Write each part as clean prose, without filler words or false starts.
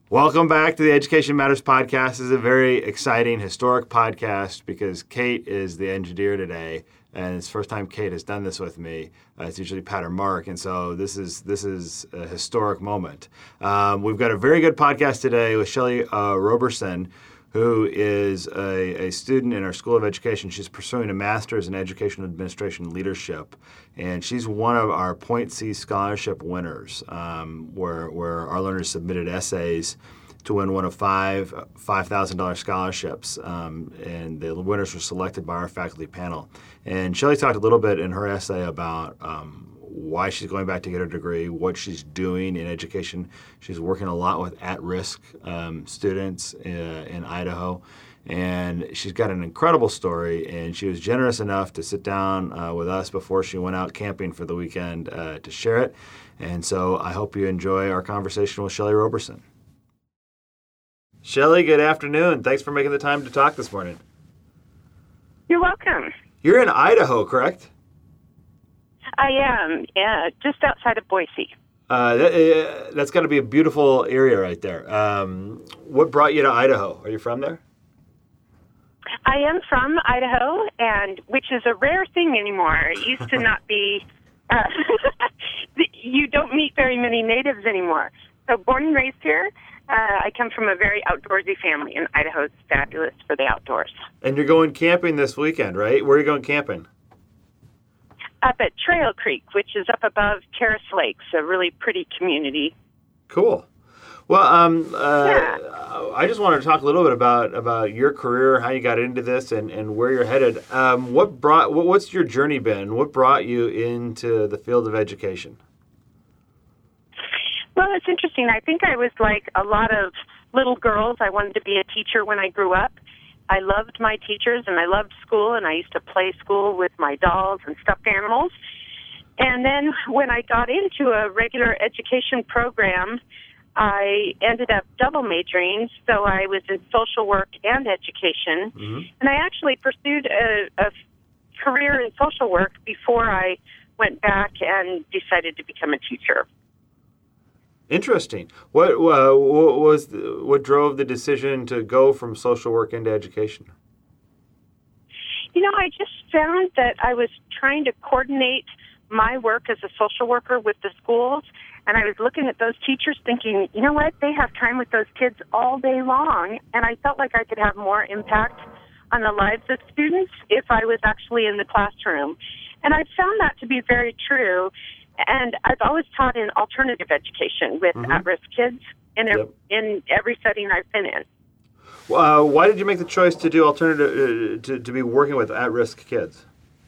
Welcome back to the Education Matters podcast. This is a very exciting, historic podcast because Kate is the engineer today, and it's the first time Kate has done this with me. It's usually Pat or Mark, and so this is a historic moment. We've got a very good podcast today with Shelley Roberson, who is a student in our School of Education. She's pursuing a master's in Educational Administration Leadership, and she's one of our Point C scholarship winners, where our learners submitted essays to win one of five $5,000 scholarships, and the winners were selected by our faculty panel. And Shelley talked a little bit in her essay about why she's going back to get her degree, what she's doing in education. She's working a lot with at-risk students in Idaho, and she's got an incredible story, and she was generous enough to sit down with us before she went out camping for the weekend to share it. And so I hope you enjoy our conversation with Shelley Roberson. Shelley, good afternoon. Thanks for making the time to talk this morning. You're welcome. You're in Idaho, correct? I am, yeah, just outside of Boise. That's got to be a beautiful area right there. What brought you to Idaho? Are you from there? I am from Idaho, and which is a rare thing anymore. It used to not be. You don't meet very many natives anymore. So born and raised here. I come from a very outdoorsy family, and Idaho's fabulous for the outdoors. And you're going camping this weekend, right? Where are you going camping? Up at Trail Creek, which is up above Terrace Lakes, a really pretty community. Cool. Well, I just wanted to talk a little bit about your career, how you got into this, and where you're headed. What's your journey been? What brought you into the field of education? Well, it's interesting. I think I was like a lot of little girls. I wanted to be a teacher when I grew up. I loved my teachers, and I loved school, and I used to play school with my dolls and stuffed animals. And then when I got into a regular education program, I ended up double majoring, so I was in social work and education. Mm-hmm. And I actually pursued a career in social work before I went back and decided to become a teacher. Interesting. What drove the decision to go from social work into education? You know, I just found that I was trying to coordinate my work as a social worker with the schools, and I was looking at those teachers thinking, you know what, they have time with those kids all day long, and I felt like I could have more impact on the lives of students if I was actually in the classroom. And I found that to be very true. And I've always taught in alternative education with at-risk kids in every setting I've been in. Why did you make the choice to do alternative, to be working with at-risk kids?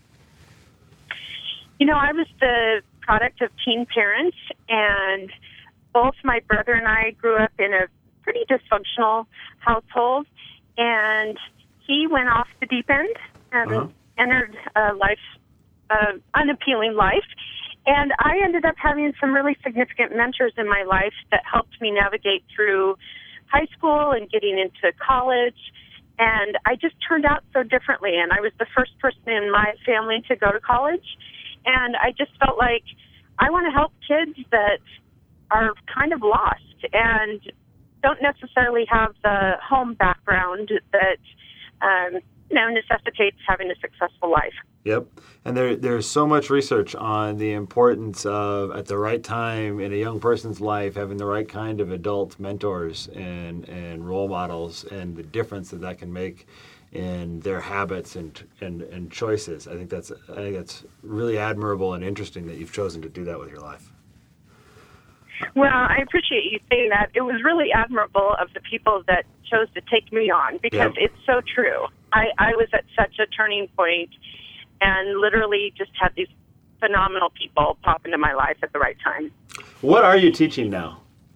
You know, I was the product of teen parents, and both my brother and I grew up in a pretty dysfunctional household, and he went off the deep end and entered a unappealing life. And I ended up having some really significant mentors in my life that helped me navigate through high school and getting into college. And I just turned out so differently. And I was the first person in my family to go to college. And I just felt like I want to help kids that are kind of lost and don't necessarily have the home background that necessitates having a successful life. Yep. And there's so much research on the importance of, at the right time in a young person's life, having the right kind of adult mentors and role models, and the difference that can make in their habits and choices. I think that's really admirable and interesting that you've chosen to do that with your life. Well, I appreciate you saying that. It was really admirable of the people that chose to take me on, because it's so true. I was at such a turning point and literally just had these phenomenal people pop into my life at the right time. What are you teaching now?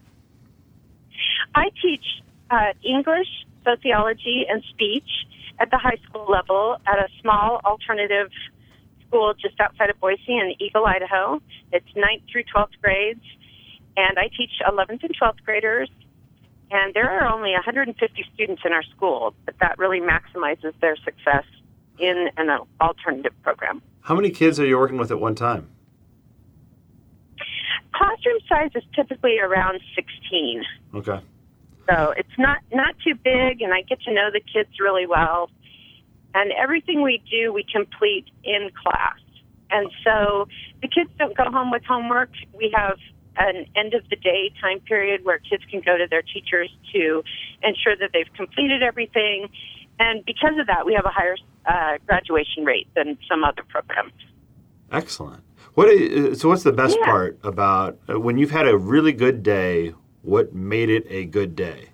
I teach English, sociology, and speech at the high school level at a small alternative school just outside of Boise in Eagle, Idaho. It's 9th through 12th grades, and I teach 11th and 12th graders. And there are only 150 students in our school, but that really maximizes their success in an alternative program. How many kids are you working with at one time? Classroom size is typically around 16. Okay. So it's not too big, and I get to know the kids really well. And everything we do, we complete in class. And so the kids don't go home with homework. We have an end of the day time period where kids can go to their teachers to ensure that they've completed everything. And because of that, we have a higher graduation rate than some other programs. Excellent. So what's the best part about when you've had a really good day? What made it a good day?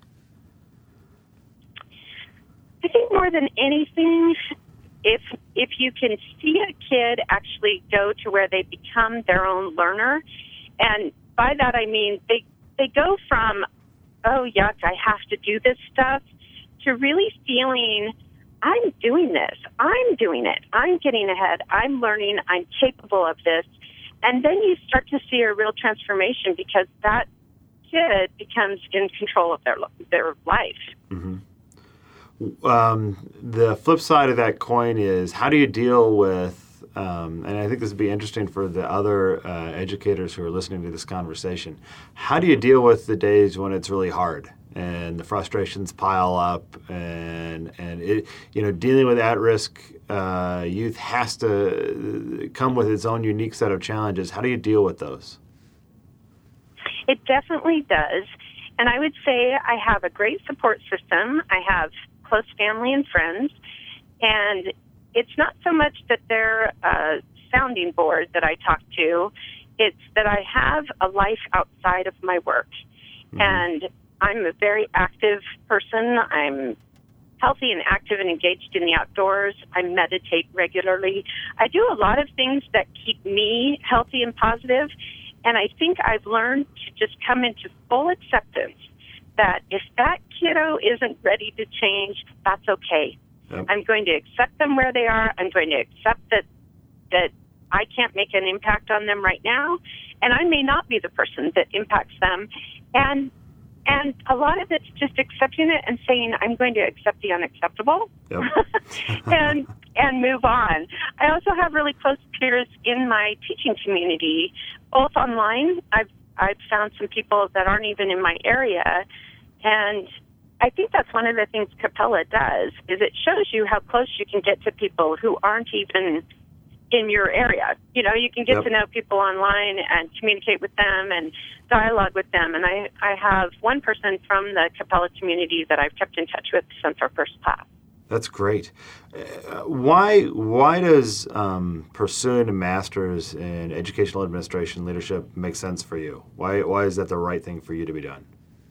I think more than anything, if you can see a kid actually go to where they become their own learner, and by that I mean they go from, oh, yuck, I have to do this stuff, to really feeling, I'm doing this, I'm doing it, I'm getting ahead, I'm learning, I'm capable of this. And then you start to see a real transformation because that kid becomes in control of their life. Mm-hmm. The flip side of that coin is, how do you deal with, and I think this would be interesting for the other educators who are listening to this conversation, how do you deal with the days when it's really hard and the frustrations pile up and it, dealing with at-risk youth has to come with its own unique set of challenges. How do you deal with those? It definitely does. And I would say I have a great support system. I have close family and friends. And it's not so much that they're a sounding board that I talk to. It's that I have a life outside of my work. Mm-hmm. And I'm a very active person. I'm healthy and active and engaged in the outdoors. I meditate regularly. I do a lot of things that keep me healthy and positive. And I think I've learned to just come into full acceptance that if that kiddo isn't ready to change, that's okay. Yep. I'm going to accept them where they are. I'm going to accept that I can't make an impact on them right now, and I may not be the person that impacts them. And a lot of it's just accepting it and saying, I'm going to accept the unacceptable. Yep. and move on. I also have really close peers in my teaching community, both online. I've found some people that aren't even in my area, and I think that's one of the things Capella does, is it shows you how close you can get to people who aren't even in your area. You can get to know people online and communicate with them and dialogue with them. And I have one person from the Capella community that I've kept in touch with since our first class. That's great. Why does pursuing a master's in educational administration leadership make sense for you? Why is that the right thing for you to be done?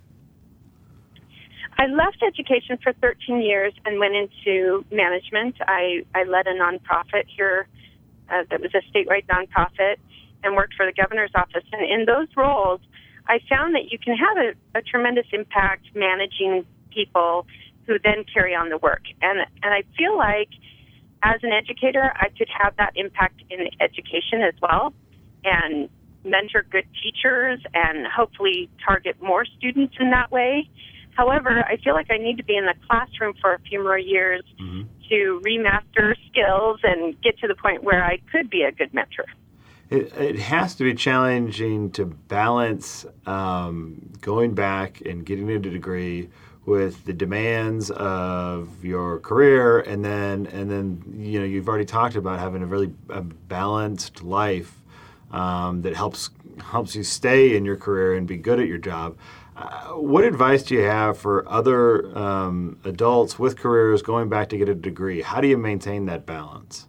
I left education for 13 years and went into management. I led a nonprofit here that was a statewide nonprofit and worked for the governor's office. And in those roles, I found that you can have a tremendous impact managing people who then carry on the work. And I feel like as an educator, I could have that impact in education as well and mentor good teachers and hopefully target more students in that way. However, I feel like I need to be in the classroom for a few more years mm-hmm. to remaster skills and get to the point where I could be a good mentor. It has to be challenging to balance going back and getting a degree with the demands of your career, and then you've already talked about having a really balanced life that helps you stay in your career and be good at your job. What advice do you have for other adults with careers going back to get a degree? How do you maintain that balance?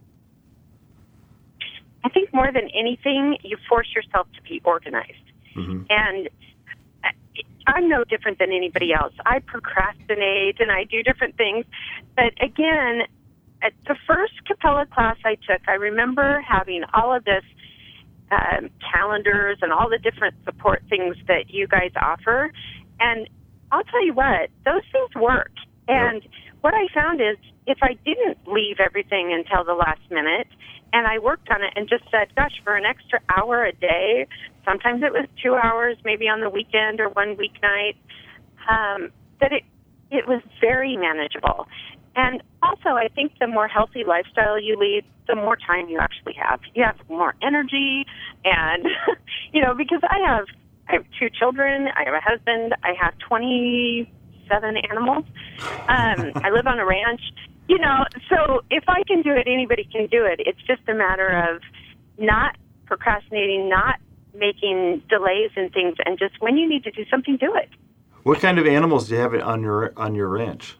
I think more than anything, you force yourself to be organized. Mm-hmm. And I'm no different than anybody else. I procrastinate and I do different things. But again, at the first Capella class I took, I remember having all of this calendars and all the different support things that you guys offer. And I'll tell you what, those things work. And what I found is if I didn't leave everything until the last minute and I worked on it and just said, gosh, for an extra hour a day, sometimes it was 2 hours, maybe on the weekend or one weeknight, that it was very manageable. And also, I think the more healthy lifestyle you lead, the more time you actually have. You have more energy, and, because I have 2 children, I have a husband, I have 20 27 animals. I live on a ranch, so if I can do it, anybody can do it. It's just a matter of not procrastinating, not making delays and things, and just when you need to do something, do it. What kind of animals do you have on your ranch?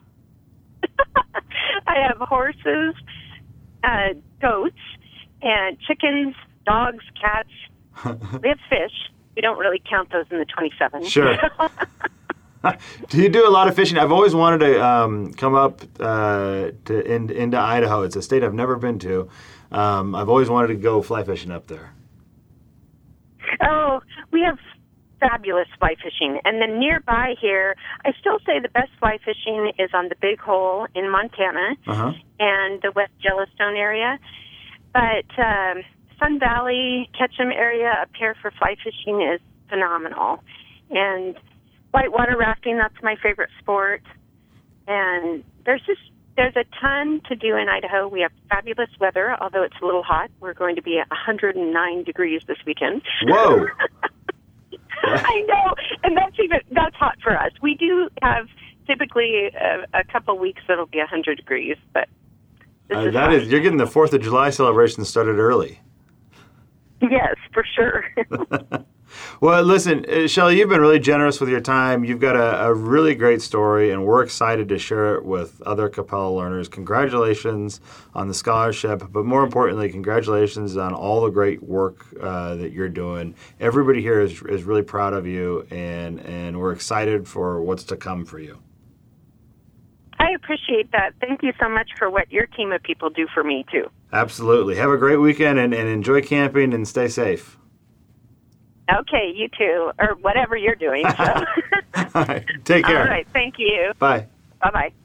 I have horses, goats, and chickens, dogs, cats. We have fish. We don't really count those in the 27. Sure. Do you do a lot of fishing? I've always wanted to come up into Idaho. It's a state I've never been to. I've always wanted to go fly fishing up there. Oh, we have fabulous fly fishing. And then nearby here, I still say the best fly fishing is on the Big Hole in Montana and the West Yellowstone area. But Sun Valley, Ketchum area up here for fly fishing is phenomenal. And whitewater rafting, that's my favorite sport. And there's a ton to do in Idaho. We have fabulous weather, although it's a little hot. We're going to be at 109 degrees this weekend. Whoa! I know, and that's hot for us. We do have typically a couple weeks that'll be 100 degrees, but you're getting the 4th of July celebration started early. Yes, for sure. Well, listen, Shelley, you've been really generous with your time. You've got a really great story, and we're excited to share it with other Capella learners. Congratulations on the scholarship, but more importantly, congratulations on all the great work that you're doing. Everybody here is really proud of you, and we're excited for what's to come for you. I appreciate that. Thank you so much for what your team of people do for me, too. Absolutely. Have a great weekend and enjoy camping and stay safe. Okay, you too, or whatever you're doing. So. All right, take care. All right, thank you. Bye. Bye-bye.